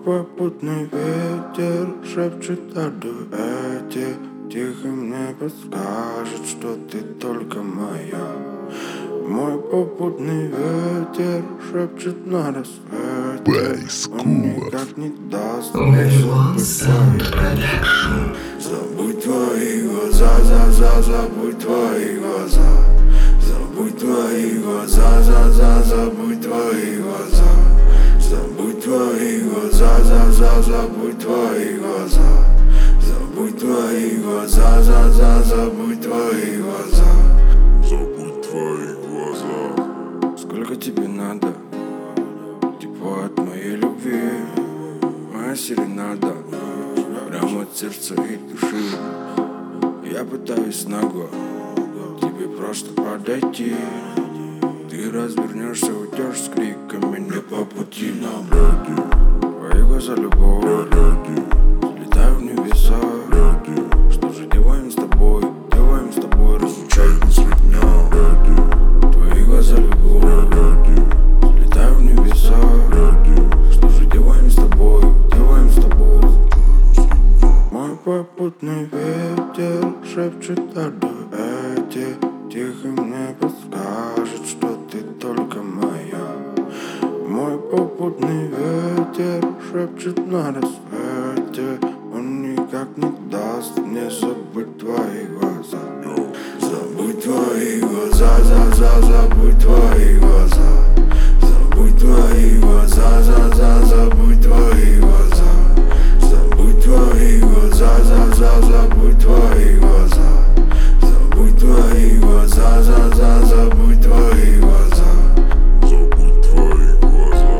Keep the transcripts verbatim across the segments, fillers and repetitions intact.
попутный ветер шепчет о дуэте, тихо мне подскажет, что ты только моя. Мой попутный ветер шепчет на рассвете, он никак не даст мне забыть твои. Забудь твои глаза, за, за, забудь твои глаза. Забудь твои глаза, за, за, забудь твои глаза. Забудь твои глаза, за, за, забудь твои глаза. Забудь твои глаза, за, за, забудь твои глаза. Забудь твои глаза. Сколько тебе надо? Тепло от моей любви, моя серенада, прямо от сердца и души. Я пытаюсь нагло тебе просто подойти. Ты развернешься, уйдешь с криками не по пути нам. Твои глаза любовь, летаю в небеса. Что же делаем с тобой, делаем с тобой, разлучаемся дня. Твои глаза любовь, летаю в небеса. Что же делаем с тобой, делаем с тобой. Мой попутный ветер шепчет о дуэте, тихо мне подскажет, что ты только моя. Мой попутный ветер шепчет на рассвете, он никак не даст мне забыть твои глаза. Забудь твои глаза, за, за, забудь твои глаза. Забудь твои глаза, за, за, забудь твои глаза. Забудь твои глаза, за, за, забудь твои глаза. Забудь твои глаза, за, за, забудь твои глаза. Забудь твои глаза.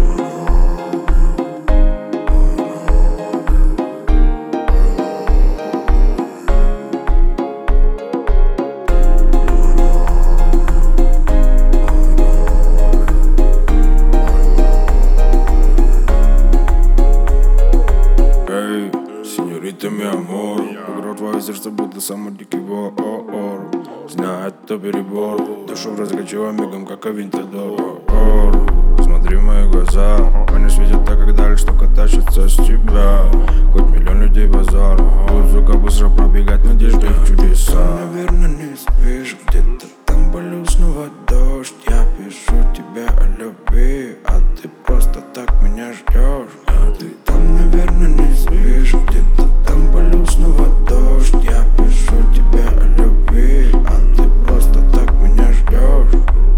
Эй, сеньорита, ми амор, играл твое сердце, будто самый дикий вор. Знает, это перебор, душу разгорячила мигом, как Авентадор. Смотри в мои глаза, они светят так, как даль, что тащится с тебя. Хоть миллион людей базар, звука быстро пробегать надежды в чудеса. Наверное, не спишь, где-то там болю снова дождь. Я пишу тебе о любви, а ты просто так меня ждешь. А ты там, наверное, не спишь, где-то там болю снова дождь. Я пишу тебе о любви, а ты просто так меня ждешь.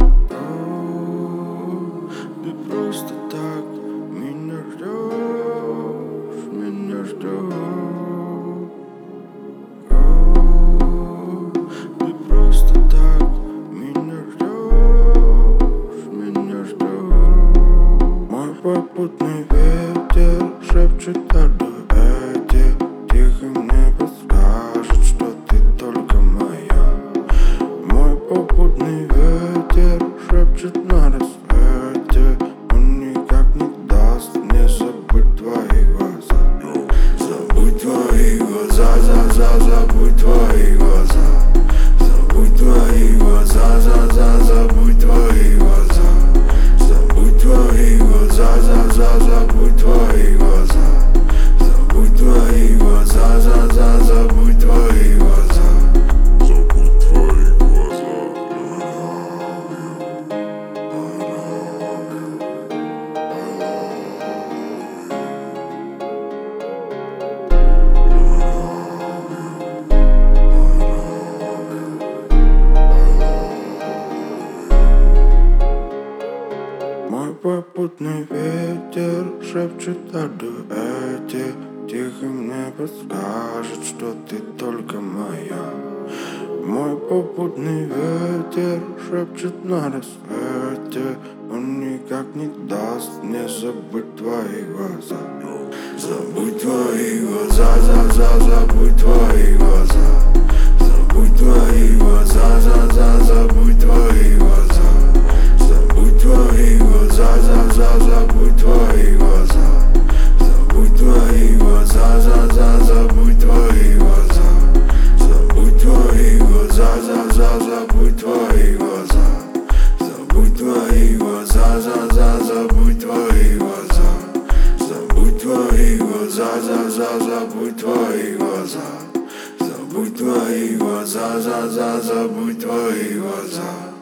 Ты просто так меня ждешь, меня ждешь. Ты просто так меня ждешь, меня ждешь. Мой попутный ветер шепчет о дуэте, тихо мне подскажет, что ты только моя. Мой попутный ветер шепчет на рассвете, он никак не даст мне забыть твои глаза. Забудь твои глаза, за, за, забудь твои глаза. Забудь твои глаза, за, за, забудь твои глаза. Забудь твои глаза, за, за, забудь твои глаза. Забудь твои глаза, за, за, забудь твои глаза. Забудь твои глаза. Мой попутный ветер шепчет о дуэте, тихо мне подскажет, что ты только моя. Мой попутный ветер шепчет на рассвете, он никак не даст мне забыть твои глаза. Забудь твои глаза, за, за, забудь твои глаза. Забудь твои глаза, за, за, забудь твои глаза. Забудь твои глаза, за, за, забудь твои глаза. Забудь твои глаза, за, за, забудь твои глаза. Забудь твои глаза, за, за, забудь твои глаза. Забудь твои глаза, за, за, забудь твои глаза. Забудь глаза. Забудь твои глаза, за, за, забудь твои глаза.